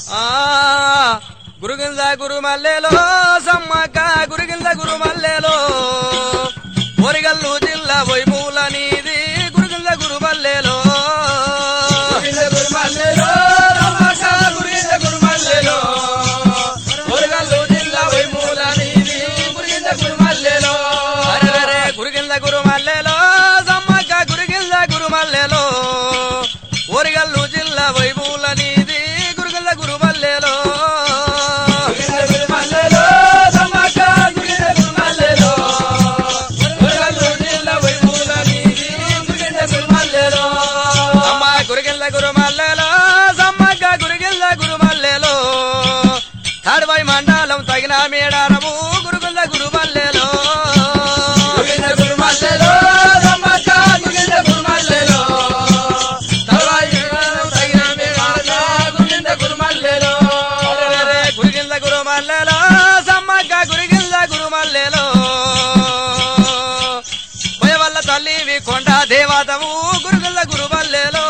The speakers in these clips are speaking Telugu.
గురుగింద గురు మల్లెలో సమ్మక్క గురుగింద గురు మల్లెలో ఓరిగల్లు జిల్లా వైమూల నీది గురుగింద గురు మల్లెలో గురు మల్లెలో సమ్మక్క గురుగింద గురు మల్లెలో ఓరిగల్లు జిల్లా వైమూల నీది గురుగింద గురు మల్లెలో అరే గురుగింద గురు మల్లెలో సమ్మక్క గురుగింద గురు మల్లెలో ఓరిగల్లు జిల్లా వైమూల నీది గురుగింద గురు మల్లెలో గురు మల్లెలో సమ్మక్క గురుగిల్ల గురు మల్లెలో తాడువై మండలం తగిన మేడారము గురుగిల్ల గురు మల్లెలో గురు మల్లెలో సమ్మక్క గురుగిల్ల గురు మల్లెలో తాడువై మండలం తగిన మేడారము గురుగిల్ల గురు మల్లెలో గురుగిల్ల గురు మల్లెలో సమ్మక్క గురుగిల్ల గురు మల్లెలో భయవల్ల తల్లివి కొండ దేవతము గురుగిల్ల గురు మల్లెలో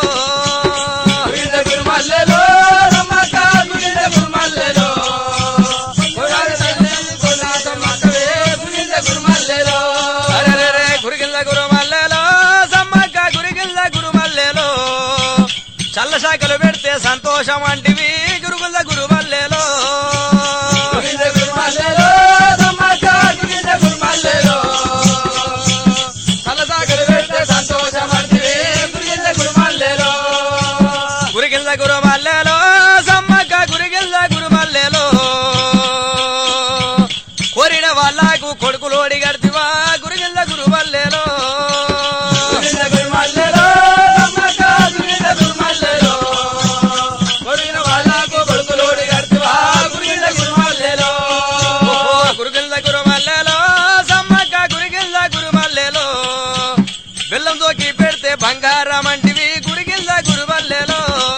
మల్లెలో సమ్మక్క గురుగింద గురు మల్లెలో గురుగింద గురు మల్లెలో అరే గురుగిల్ల గురు మల్లెలో సమ్మక్క గురుగిల్ల గురు మల్లెలో చల్ల శాఖలు పెడితే సంతోషం అంటివి గురుగిల్ల గురు మల్లెలో గురుగింద గురు మల్లెలో సమ్మక్క గురుగింద గురు మల్లెలో చల్ల శాఖలు పెడితే సంతోషం అంటివి గురుగింద గురు మల్లెలో గురుగిల్ల గురు మల్లెలో సమ్మక్క గురుగిల్ల గురు మల్లెలో కోరిన వాళ్ళకు కొడుకులోడి గడితివా గురుగిల్ల గురు మల్లెలో గురుగింద గురు మల్లెలో సమ్మక్క గురుగింద గురు మల్లెలో కోరిన వాళ్ళకు కొడుకులోడి గడితివా గురుగింద గురు మల్లెలో గురుగిల్ల గురు మల్లెలో సమ్మక్క గురుగిల్ల గురు మల్లెలో బెల్లం తోకి పెడితే బంగారం అంటివి గురుగిల్ల గురు మల్లెలో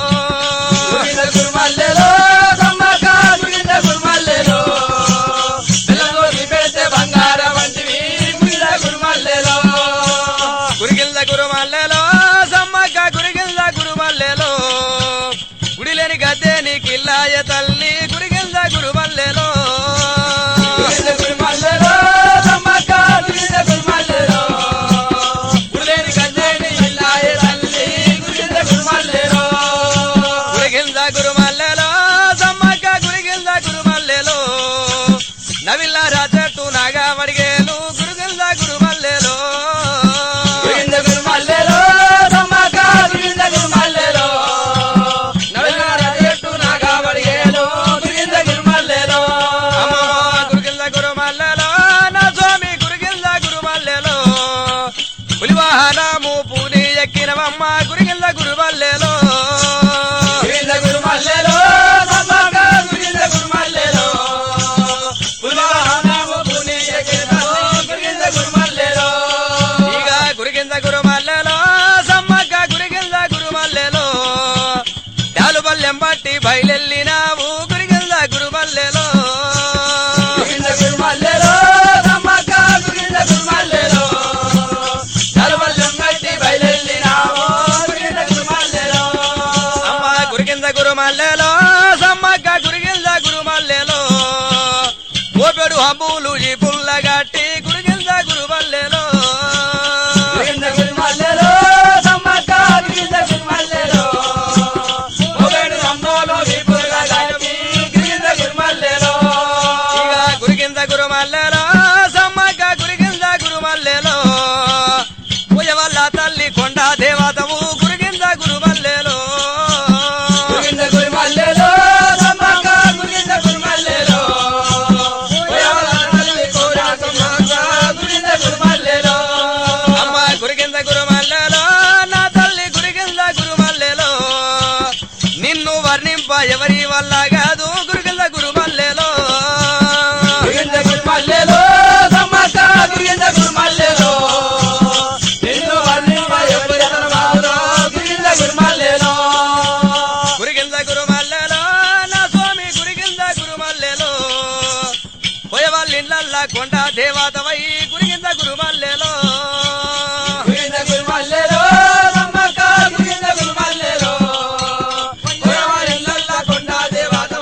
గురు మల్లెలో సమ్మక్క గురుగింద గురు మల్లెలో బెల్లంతోటి పెడితే బంగారం వంటివి గురుగింద గురు మల్లెలో గురుగిల్ల గురు మల్లెలో సమ్మక్క గురుగిల్ల గురు మల్లెలో గుడిలేని గద్దె నీకిల్లాయ తల్లి గురుగిల్ల గురు మల్లెలో గురుగింద గురు మల్లెలో సమ్మక్క గురుగింద గురు మల్లెలో గుడిలేని గద్దెని ఇల్లాయ తల్లి గురుగింద గురు మల్లెలో గురుగిల్ల గురు మల్లెలో సమ్మక్క గురుగిల్ల గురు మల్లెలో నవిల్ల రాచెట్టు నాగా వడిగేలు గురుగిల్ల గురు మల్లెలో గురుగింద గురు మల్లెలో సమ్మక్క గురుగింద గురు మల్లెలో నవిలార చెట్టు నాగా వడిగేలు గురుగింద గురు మల్లెలో గురుగిల్ల గురు మల్లెలో నా స్వామి గురుగిల్ల గురు మల్లెలో పులివాహనము పూని ఎక్కినవమ్మ గురుగిల్ల గురు మల్లెలో గురుగింద గురు మల్లెలో సమ్మక్క గురుగింద గురు మల్లెలో పులివాహనము పూని ఎక్కినవమ్మ గురుగింద గురు మల్లెలో ఇక గురుగిల్ల గురు మల్లెలో సమ్మక్క గురుగిల్ల గురు మల్లెలో డాలు బల్లెం బట్టి బయలెళ్ళినావు గురుగిల్ల గురు మల్లెలో గురుగింద గురు మల్లెలో సమ్మక్క గురుగింద గురు మల్లెలో నలుబల్లెం కట్టి బయలెళ్ళినావు గురుగింద గురు మల్లెలో అమ్మ గురుగిల్ల గురు మల్లెలో సమ్మక్క గురుగిల్ల గురు మల్లెలో ఓపెడు హబ్బులు ఈ పుల్లగట్టి గురుగిల్ల గురు మల్లెలో గురుగింద గురు మల్లెలో సమ్మక్క గురుగింద గురు మల్లెలో ఒకడు అమ్మోలో వీపులుగా కట్టి గురుగింద గురు మల్లెలో ఇక గురుగిల్ల గురు మల్లెలో సమ్మక్క గురుగిల్ల గురు మల్లెలో పూజ వల్ల తల్లి కొండ దేవతము గురుగిల్ల గురు మల్లెలో గురుగింద గురు మల్లెలో సమ్మక్క గురుగింద గురు మల్లెలో గురుగింద గురు మల్లెలో అమ్మ గురుగిల్ల గురు మల్లెలో నా తల్లి గురుగిల్ల గురు మల్లెలో నిన్ను వర్ణింప ఎవరి వల్ల కాదు గురుగిల్ల గురు మల్లెలో గురుగింద గురు మల్లెలో సమ్మక్క గురుగింద గురు మల్లెలో నిన్ను వర్ణింప ఎవరి వల్ల గురుగింద గురు మల్లెలో గురుగిల్ల గురు మల్లెలో నా స్వామి గురుగిల్ల గురు మల్లెలో పోయ వాళ్ళ ఇళ్ళల్లా కొండ దేవతవై గురుగిల్ల గురు మల్లెలో గురుగింద గురు మల్లెలో సమ్మక్క గురుగింద గురు మల్లెలో కొండ దేవత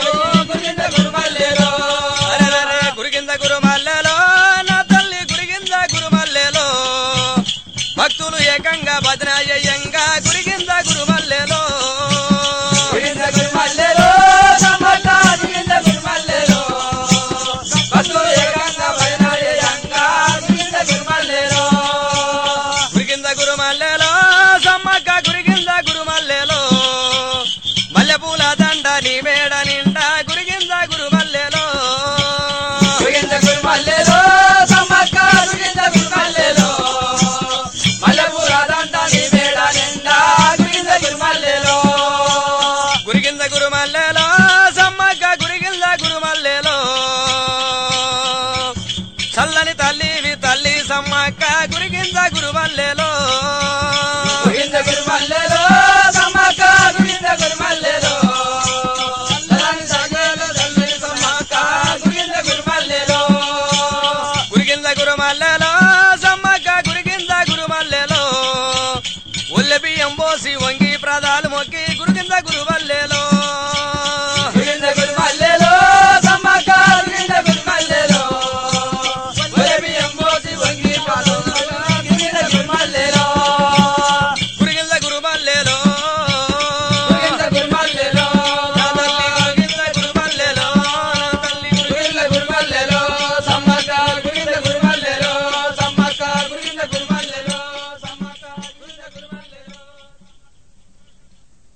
నీ మేడ నిండా గురిగింద గురుమల్లెలో గురిగింద గురుమల్లెలో సమ్మక్క గురిగింద గురుమల్లెలో మల్లెపూరాదంట నీ మేడ నిండా గురిగింద గురుమల్లెలో గురిగింద గురుమల్లెలో సమ్మక్క గురిగింద గురుమల్లెలో చల్లని తల్లివి తల్లి సమ్మక్క గురిగింద గురుమల్లెలో గురిగింద గురుమల్లెలో సమ్మక్క గురిగింద గురుమల్లెలో చల్లని తల్లి సమ్మక్క గురిగింద గురుమల్లెలో గురిగింద గురుమల్లెలో సమ్మక్క గురిగింద గురుమల్లెలో ఒల్లె బియ్యం పోసి వంగి ప్రదాలు మొక్కి గురిగింద గురుమల్లెలో